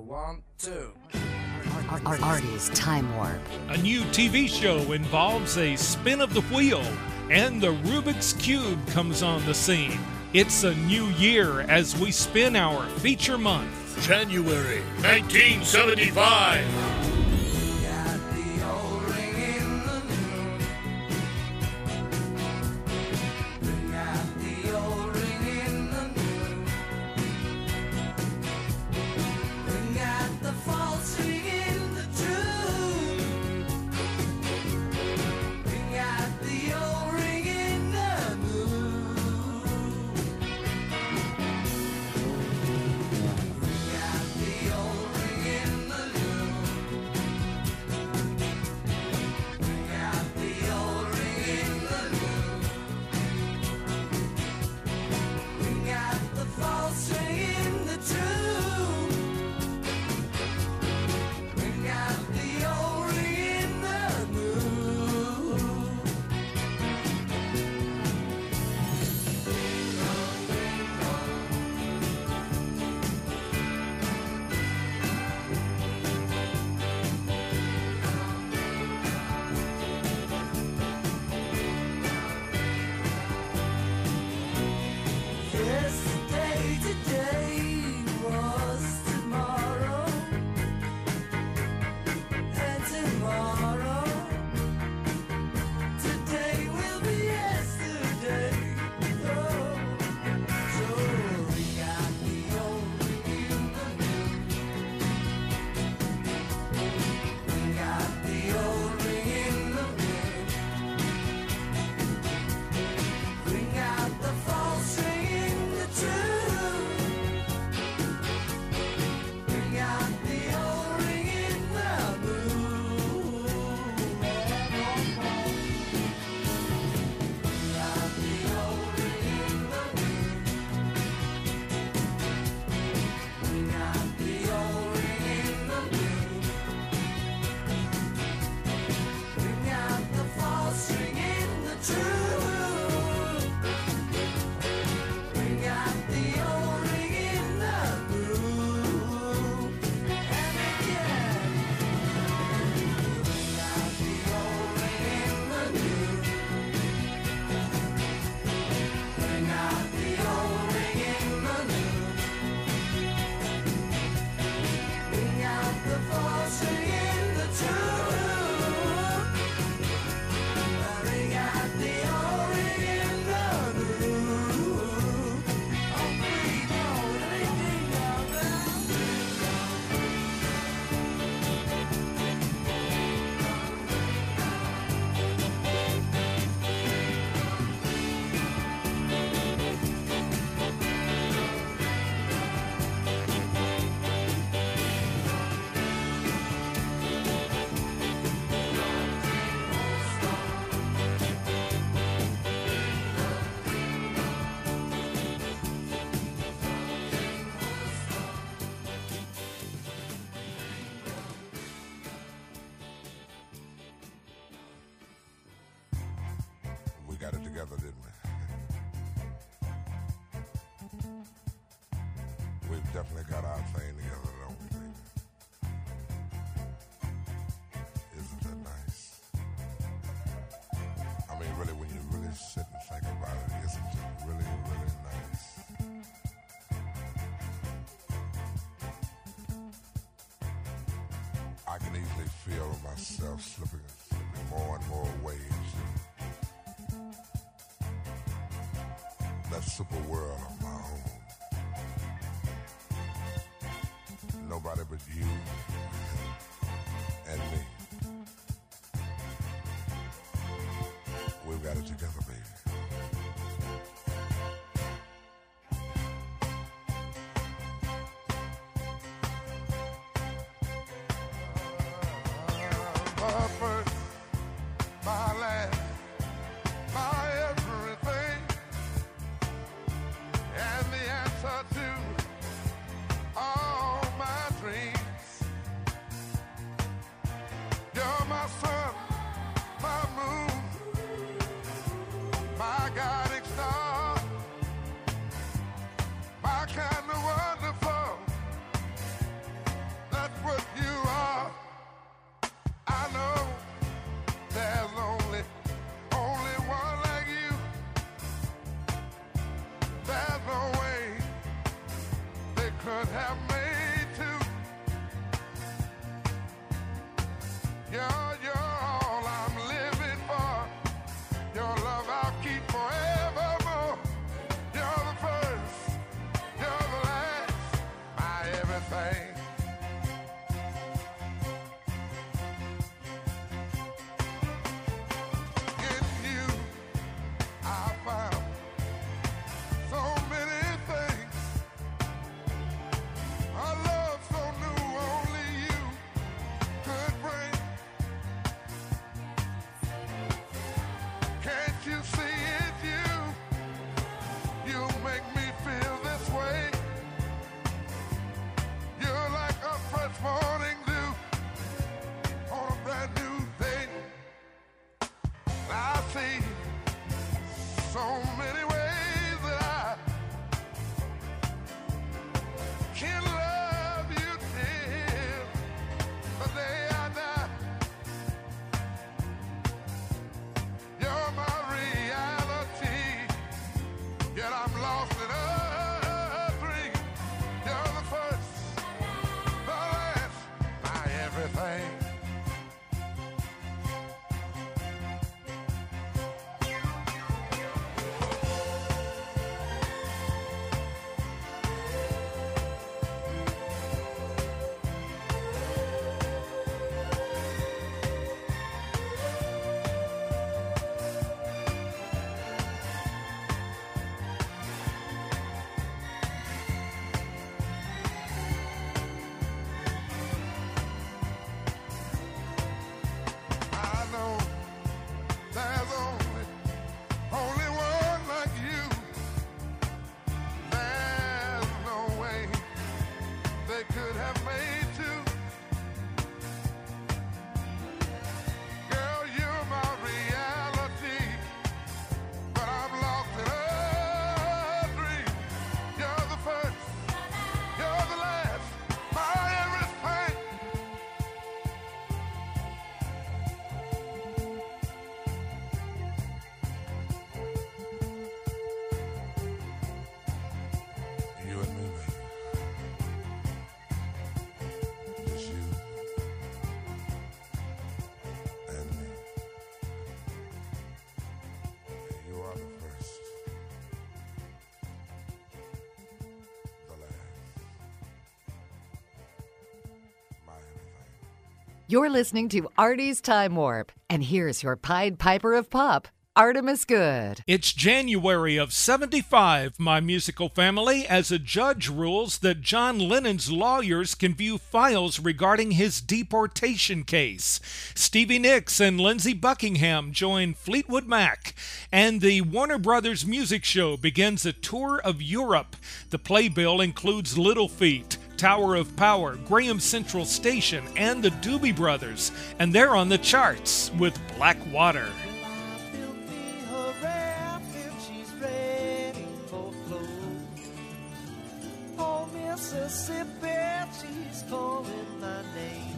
1, 2. Artie's Time Warp. A new TV show involves a spin of the wheel, and the Rubik's Cube comes on the scene. It's a new year as we spin our feature month. January 1975. Got it together, didn't we? We've definitely got our thing together, don't we, baby? Isn't that nice? I mean, really, when you really sit and think about it, isn't it really, really nice? I can easily feel myself slipping more and more waves. That super world of my own. Nobody but you and me. We've got it together, baby. My first, my last, my everything. And the answer to all my dreams. You're my sun, my moon, my guiding star, my kind of wonderful. so many ways that I can love you till the day I die. You're my reality, yet I'm lost in a dream. You're the first, the last, my everything. I know there's only one like you. There's no way they could have made two. Girl, you're my reality, but I'm lost in a dream. You're the first, you're the last, my everything. You and me, baby. Just you and me. You are the first, the last, my everything. You're listening to Artie's Time Warp, and here's your Pied Piper of Pop, Artemis Good. It's January of '75, my musical family, as a judge rules that John Lennon's lawyers can view files regarding his deportation case. Stevie Nicks and Lindsey Buckingham join Fleetwood Mac, and the Warner Brothers Music Show begins a tour of Europe. The playbill includes Little Feat, Tower of Power, Graham Central Station, and the Doobie Brothers, and they're on the charts with Black Water. Mississippi, she's calling my name.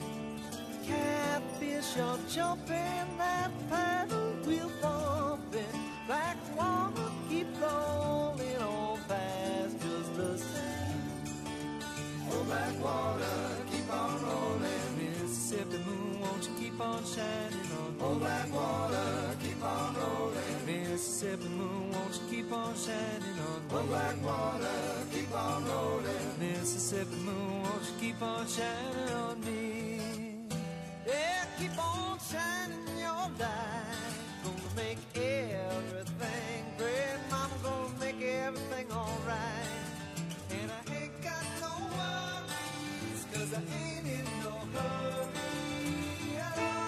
Catfish are jumping, that paddle wheel bumping. Black water keep rolling on past just the same. Oh, black water keep on rolling. Mississippi moon, won't you keep on shining on me? Oh, black water keep on rolling. Mississippi moon, won't you keep on shining on me? Oh, black water keep on rolling. Mississippi moon, won't you keep on shining on me? Yeah, keep on shining your light. Gonna make everything great. Mama gonna make everything alright. And I ain't got no worries, 'cause I ain't in no hurry at all.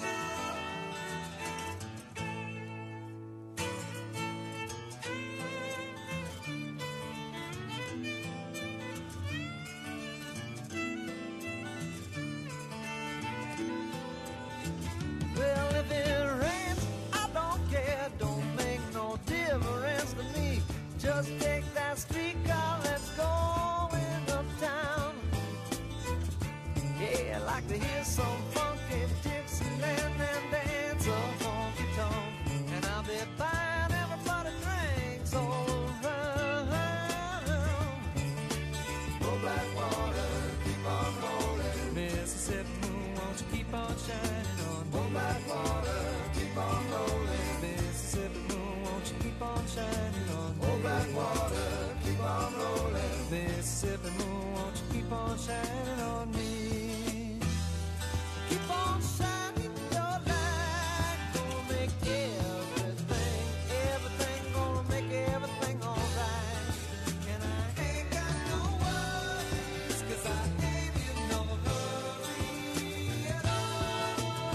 Well, if it rains, I don't care. Don't make no difference to me. Just take that streetcar, let's go in uptown. Yeah, I like to hear some funky Dixieland and dance a honky tonk. And I'll be buying everybody drinks all around. Oh, black water, keep on rolling. Mississippi moon, won't you keep on shining on me? Oh, black water, keep on rolling. Mississippi moon, won't you keep on shining on me? Oh, black water, keep on rolling. Mississippi moon, won't you keep on shining on me? Keep on shining your light. Gonna make everything, gonna make everything alright. And I ain't got no worries, 'cause I ain't in no hurry at all.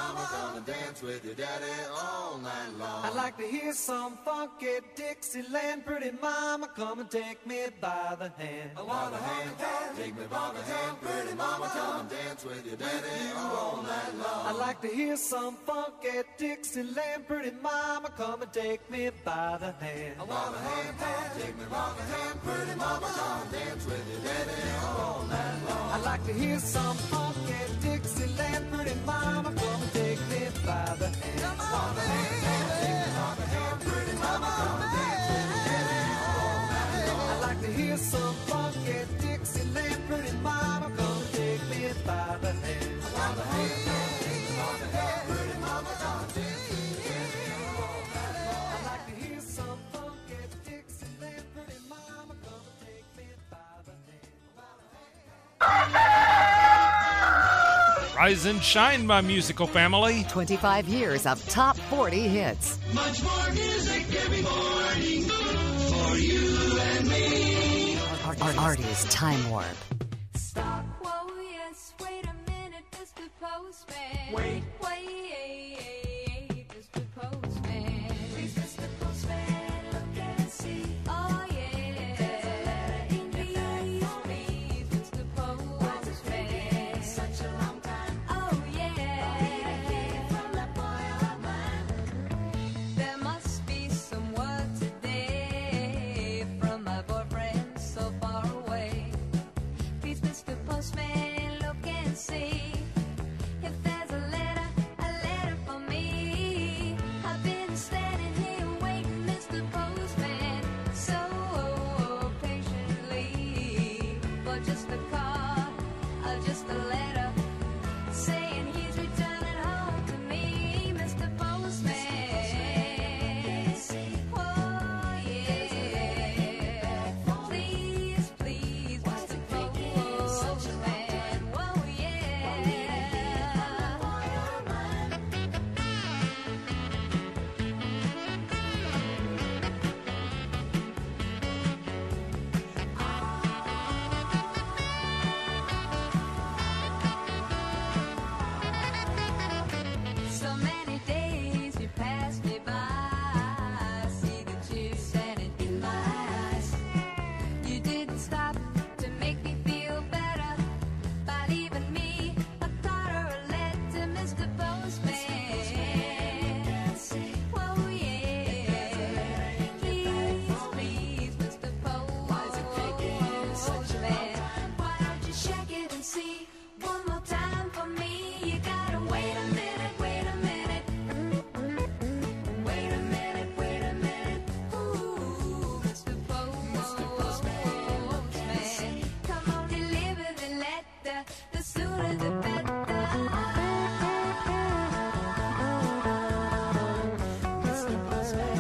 mama, come and dance with your daddy all night long. I'd like to hear some funky Dixieland. Pretty mama, come and take me by the hand. I want a hand, take me by the hand. Pretty mama, come and dance with your daddy all night long. I'd like to hear some funky Dixieland. Pretty mama, come and take me by the hand. I want a hand, take me by the hand. Pretty mama, come and dance with your daddy all night long. I'd like to hear some funky Dixieland. Pretty mama, come and take me by the hand. I want a hand, take me by the hand. Pretty mama, come and dance with your daddy all night long. I'd like to hear some funky Dixieland. Pretty mama, come and take me by the hand. I want a hand, take me by the hand. Pretty mama, come and dance with your daddy all night long. I'd like to hear some funky Dixieland. Pretty mama, come and take me by the hand. Rise and shine, my musical family. 25 years of top 40 hits. Much more music every morning for you and me. Artie's Time Warp. Stop. Whoa, yes. Wait a minute, Mr. Postman. Wait, Mr. Postman. Please, Mr. Postman, look and see. Oh, yeah. There's a letter in your bag for me. Mr. Postman. Such a long time. Oh, yeah. From that boy of mine. There must be some word today from my boyfriend so far away. Please, Mr. Postman, look and see if there's a letter for me. I've been standing here waiting, Mr. Postman, so patiently for just a card or just a letter saying he's returning home to me, Mr. Postman. Oh, yeah. Please, Mr. Postman. Whoa, yeah. So many days you passed me by. I see the tears standing in my eyes. You didn't stop to make me feel better by leaving me a card or a letter, Mr. Postman. Whoa, yeah. Please, Mr. Postman. Why don't you check it and see one more time for me? You gotta wait a minute, wait a minute. Wait a minute, wait a minute. Ooh, Mr. Postman. Come on, deliver the letter. The sooner the better. Mr. Postman.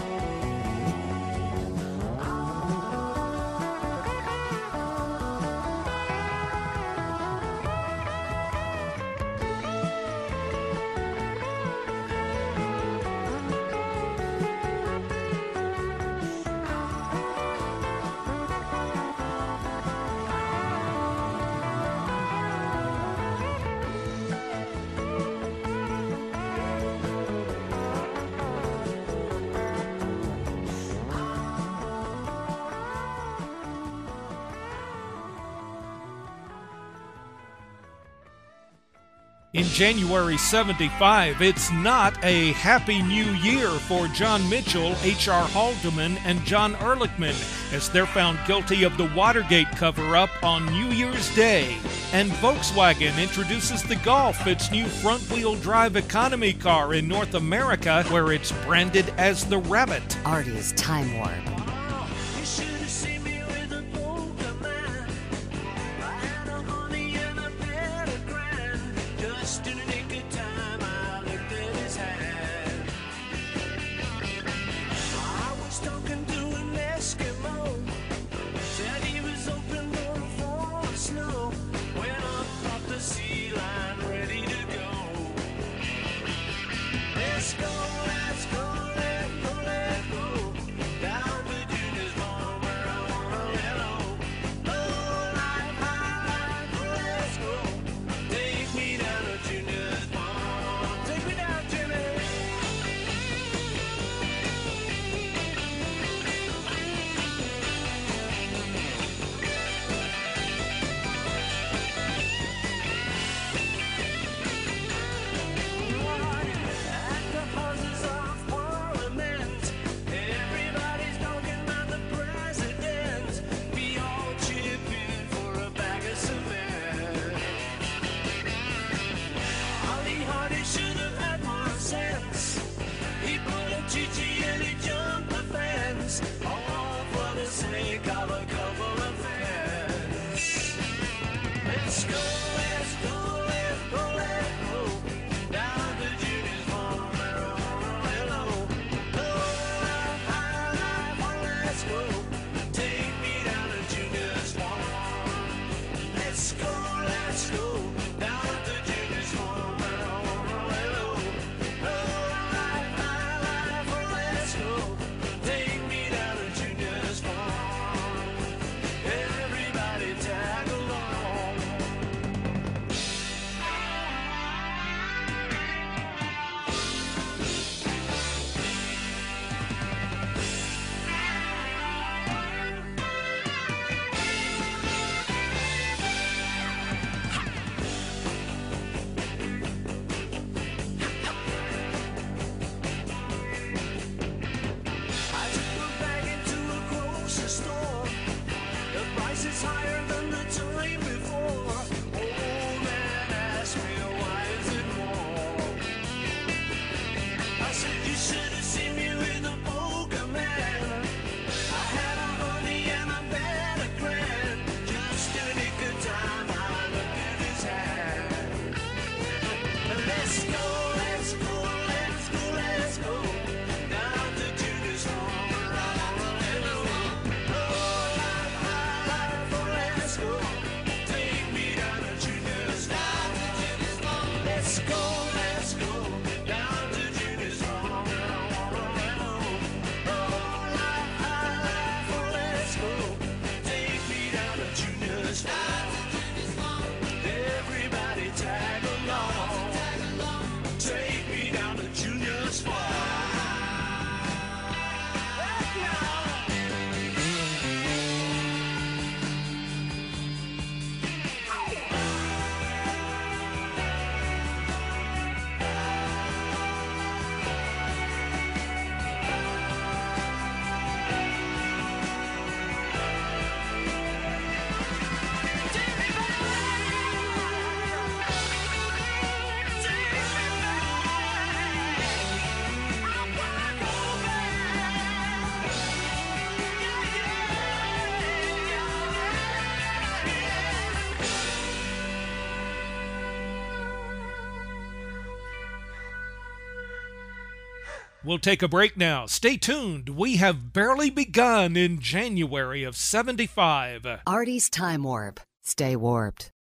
In January 75, it's not a happy new year for John Mitchell, H.R. Haldeman, and John Ehrlichman as they're found guilty of the Watergate cover-up on New Year's Day. And Volkswagen introduces the Golf, its new front-wheel drive economy car in North America, where it's branded as the Rabbit. Artie's Time Warp. You should have seen me with a poker man. I had a honey and a better grand. Just in the nick of time, I looked at his hand. I was talking to an Eskimo. Said he was open for a fall of snow. Went up off the sea line, ready to go. Let's go, let's go, let's go, let's go. Down to We'll take a break now. Stay tuned. We have barely begun in January of 75. Artie's Time Warp. Stay warped.